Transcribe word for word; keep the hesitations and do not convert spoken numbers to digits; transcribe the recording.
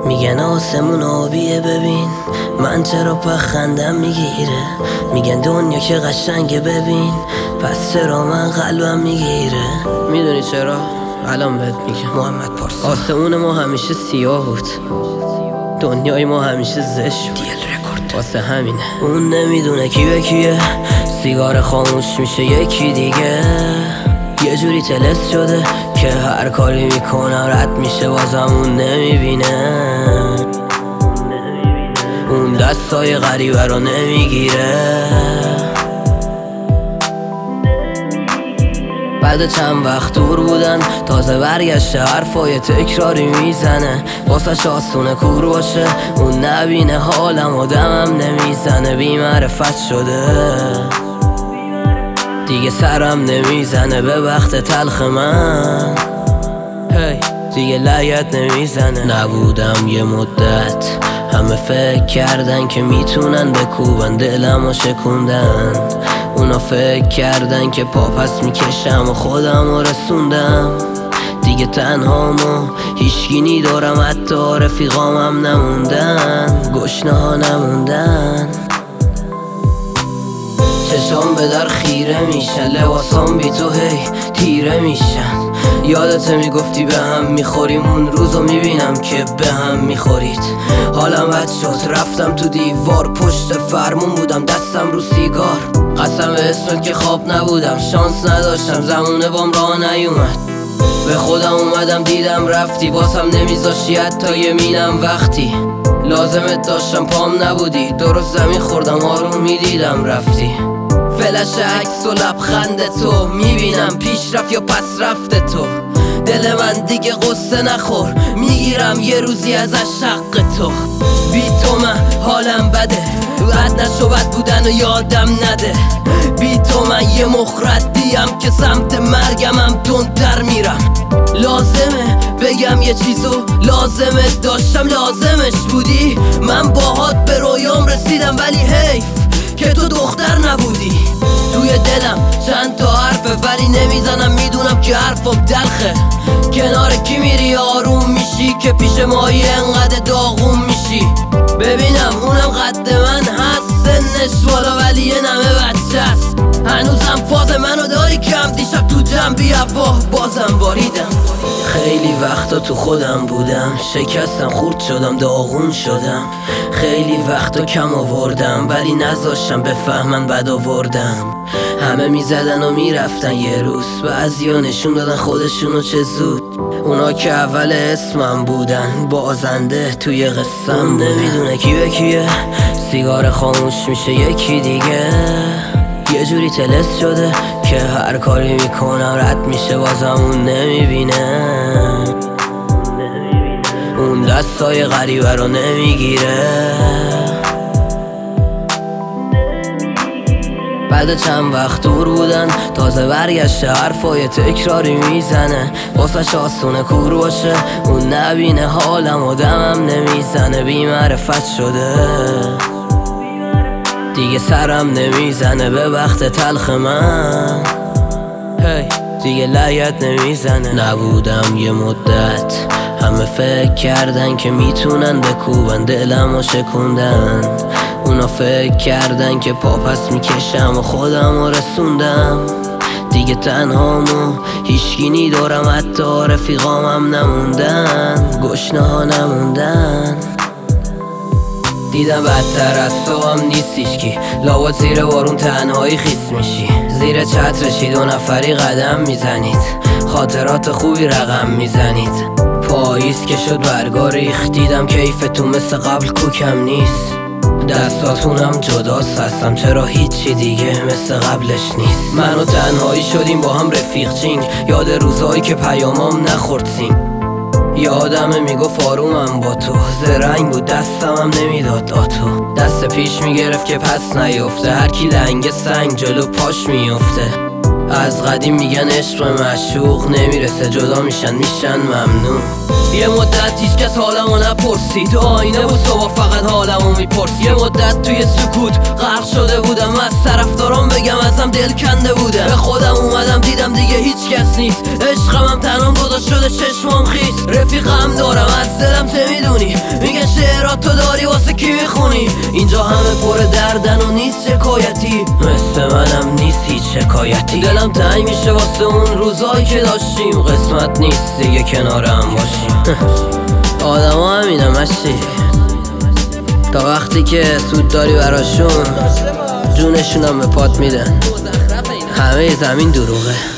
میگن آسمون آبیه ببین من چرا پخندم میگیره. میگن دنیا که قشنگه ببین پس چرا من قلبم میگیره. میدونی چرا؟ الان بهت میگم. محمد پارسا. آسمون ما همیشه سیاه بود، دنیای ما همیشه زشت بود. واسه همینه اون نمیدونه کی به کیه، سیگار خاموش میشه یکی دیگه. یه جوری تلس شده که هر کاری میکنم رد میشه بازم اون نمیبینه. اون دستای غریبه رو نمیگیره. بعد چند وقت دور بودن تازه برگشته حرفای تکراری میزنه. واسه آسونه کور باشه اون نبینه حالم و دمم نمیزنه. بی معرفت شده دیگه سرم نمیزنه به وقت تلخ من. هی دیگه لگت نمیزنه. نبودم یه مدت همه فکر کردن که میتونن بکوبن دلم و شکوندن. اونا فکر کردن که پا پس میکشم و خودم و رسوندم. دیگه تنهامو هیچگینی دارم، حتی رفیقامم نموندن، گشنه ها نموندن. چشام به در خیره میشن، لباسام بی تو هی تیره میشن. یادته میگفتی به هم میخوریم، اون روزو میبینم که به هم میخورید. حالم بد شد رفتم تو دیوار، پشت فرمون بودم دستم رو سیگار. قسم به اسمت که خواب نبودم، شانس نداشتم زمونه بام راه نیومد. به خودم اومدم دیدم رفتی، واسم نمیذاشی حتی یه مینم. وقتی لازمت داشتم پام نبودی، درست زمین خوردم آروم میدیدم رفتی. فلش عکس و لبخند تو میبینم، پیشرفت یا پس رفت تو. دل من دیگه قصه نخور، میگیرم یه روزی از عشق تو. بی تو من حالم بده، بد نشو بد بودن و یادم نده. بی تو من یه مخردیم که سمت مرگمم تندتر میرم. لازمه بگم یه چیزو، لازمه داشتم لازمش بودی. من باهات به رویام رسیدم ولی حیف که تو دختر نبودی. توی دلم چند تا حرفه ولی نمیزنم، میدونم که حرفم تلخه. کنار کی میری آروم میشی که پیش مایی انقدر داغون میشی. ببینم اونم قد من هست، سنش بالا ولی یه نمه بچه هست. هنوزم فاز منو داری کم، دیشب تو جنبی هوا بازم باریدم. خیلی وقتا تو خودم بودم، شکستم خورد شدم داغون شدم. خیلی وقتا کم آوردم ولی نذاشتم بفهمن بد آوردم. همه میزدن و میرفتن یه روز، بعضیا نشون دادن خودشونو چه زود. اونا که اول اسمم بودن، بازنده توی قصم نمیدونه کی به کیه. سیگار خاموش میشه یکی دیگه. یه جوری تلس شده که هر کاری میکنم رد میشه بازم اون نمیبینه. اون دستای غریبه رو نمیگیره. بعد چند وقت دور بودن تازه برگشته حرفای تکراری میزنه. واسه آسونه کور باشه اون نبینه حالم و دمم نمیزنه. بی معرفت شده دیگه سرم نمیزنه به وقت تلخ من. هی دیگه لگت نمیزنه. نبودم یه مدت همه فکر کردن که میتونن بکوبن دلم و شکوندن. اونا فکر کردن که پا پس میکشم و خودم و رسوندم. دیگه تنهامو هیچگینی دارم، حتی رفیقامم نموندن، گشنه ها نموندن. دیدم بدتر از تو هم نیستیش کی، لابد زیر بارون تنهایی خیس میشی. زیر چترشی دو نفری قدم میزنید، خاطرات خوبی رقم میزنید. پاییز که شد برگا ریخت، دیدم کیفتون مثل قبل کوکم نیست. دستاتونم جداست، هستم چرا هیچی دیگه مثل قبلش نیست. من و تنهایی شدیم با هم رفیق چینگ، یاد روزایی که پیامام نخورد سینگ. یادمه میگفت آرومم با تو، زرنگ بود دستم هم نمیداد آتو. دست پیش میگرفت که پس نیفته، هر کی لنگ سنگ جلو پاش میفته. از قدیم میگن عشق معشوق نمیرسه، جدا میشن میشن ممنون. یه مدت هیچ کس حالمو نپرسید، تو آینه بود صبح فقط حالمو میپرسید. یه مدت توی سکوت غرق شده بودم، از طرفدارام بگم ازم دل کنده بودم. به خودم اومدم دیدم دیگه هیچ کس نیست، عشقم هم تنام گذاشت شده چشمام خیس. رفیقم دارم از دلم چه میدونم میدونی میگن شعرات تو داری واسه کی میخونی. اینجا همه پر دردن و نیست شکایتی، مثل منم نیست هیچ شکایتی. دلم تنگ میشه واسه اون روزایی که داشتیم، قسمت نیست دیگه کنارم باشیم. آدم ها همینه مشی، تا وقتی که سود داری براشون جونشونم به پات میدن. همه زمین دروغه.